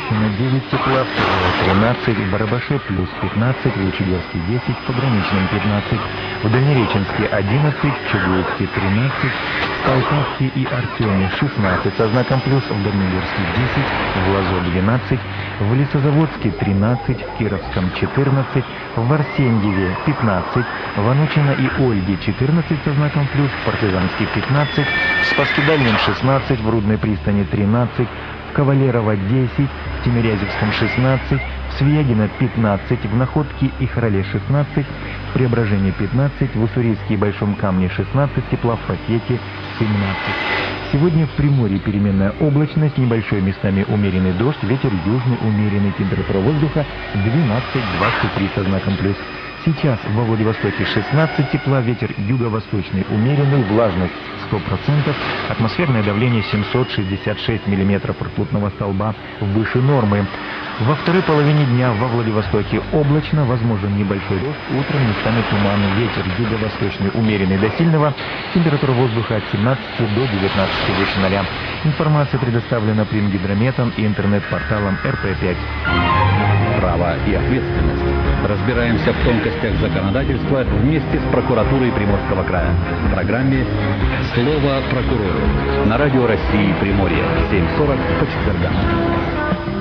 Благовещено 9 тепла, 13, Барабаше плюс 15, Волчегорске 10, в Пограничном 15, в Дальнереченске 11, в Чугуевске 13, в Полтавке и Артеме 16 со знаком плюс, в Дальнегорске 10, в Лазо 12, в Лесозаводске 13, в Кировском 14, в Арсеньеве 15, в Анучино и Ольге 14 со знаком плюс, в Партизанске 15, в Спасске Дальнем 16, в Рудной пристани 13, в Кавалерово 10, в Тимирязевском 16, в Свиягино 15, в Находке и Храле 16, в Преображении 15, в Уссурийске и Большом Камне 16 тепла, в Фатьете 17. Сегодня в Приморье переменная облачность, небольшой местами умеренный дождь, ветер южный умеренный, температура воздуха 12-23 со знаком плюс. Сейчас во Владивостоке 16 тепла, ветер юго-восточный умеренный, влажность 100%, атмосферное давление 766 мм ртутного столба выше нормы. Во второй половине дня во Владивостоке облачно, возможен небольшой дождь, утром местами туман, ветер юго-восточный умеренный до сильного, температура воздуха от 17 до 19 выше 0. Информация предоставлена Примгидрометом и интернет-порталом РП5. Право и ответственность. Разбираемся в тонкостях законодательства вместе с прокуратурой Приморского края. В программе «Слово прокурору» на Радио России Приморье 7:40 по четвергам.